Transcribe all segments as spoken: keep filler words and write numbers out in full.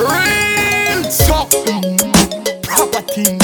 Real something, proper thing,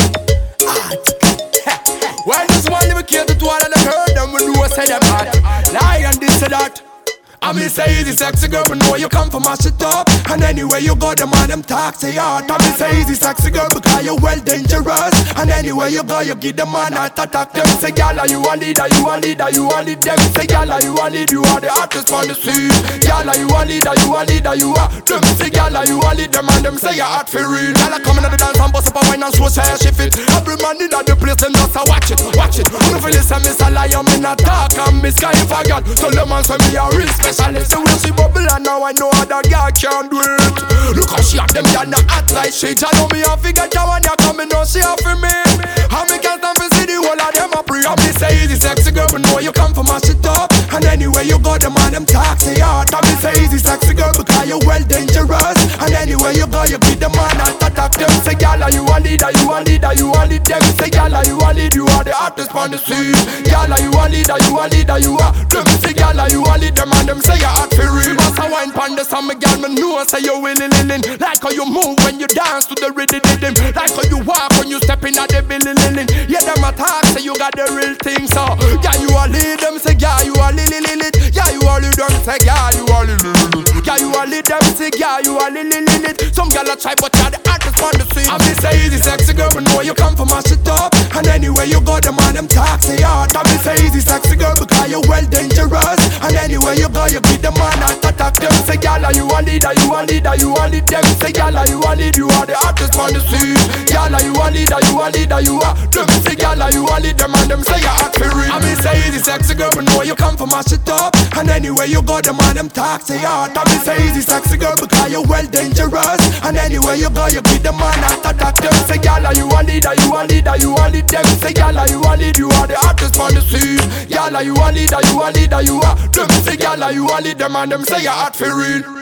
article. Well, this one never care to all of the heard them when you say them hot. Lie and this and that. I mean say easy sexy girl, but know you come from my shit up. And anyway you go, the man them talk say hard. I mean say easy sexy girl, because you well dangerous. And anyway you go, you give the man a attack. Them say gala you a leader, you a leader, you a lead. Them say gala you a lead, you are the artist on the scene. Gala you a leader, you a leader, you are. Them say gala you a leader, man them say you hot for real. Gala coming at the dance and bust up a wine and slow say she fit. Every man in the place them just a watch it, watch it. Who feel listen me say lie, I'm in a talk and me sky if I got. So the man say me a real specialist. So when she bubble and now I know other girl can't do it. Look how she have them girl not act like shit. I know me a figure down when you come and know she have for me. How me can't stand for see the whole of them a pre. I me say easy sexy girl, but know you come from my shit up. And anyway you go, the man them talk say hard. I me say easy sexy girl, because you well dangerous. And anyway you go, you beat the man and attack them. Say gala you a leader, you a leader, you a lead. Them say gala you a lead, you are the artist on the scene. Gala you a leader, you a leader, you are. Them say gala you a leader, man them say you hot for real. Must a wine pon the summer girl, me know say you willing lilin. Like how you move when you dance to the rhythm rhythm. Like how you walk when you step in at the billy lilin. Yeah, them a talk say you got the real thing. So yeah, you a lead them say yeah, you a lily lily. Yeah, you a lead them say yeah, you a lily lily. Yeah, you a lead them say yeah, you a lily lily. Some girl a try but you're the artist on the scene. I me say easy sexy girl, but know you come from my shit up. And anyway you go, the man them talk say hard. I me say easy sexy girl, because you well dangerous. And anyway you go, you beat the man and attack them. Say gala you a leader, you a leader, you a lead. Them say gala you a lead, you are the artist on the scene. Gala you a leader, you a leader, you are. Them say gala you a leader, man them say you hot for real. I mean say easy sexy girl, but know you come from my shit up. And anyway you go, the man them talk say hard. I mean say easy sexy girl, because you well dangerous. And anyway you go, you beat the man and attack them. Say gala you a leader, you a leader, you a lead. Them say gala you a lead, you are the artist on the scene. Gala you a leader, you a leader, you are. Them say gala you a leader, man them say you hot for real.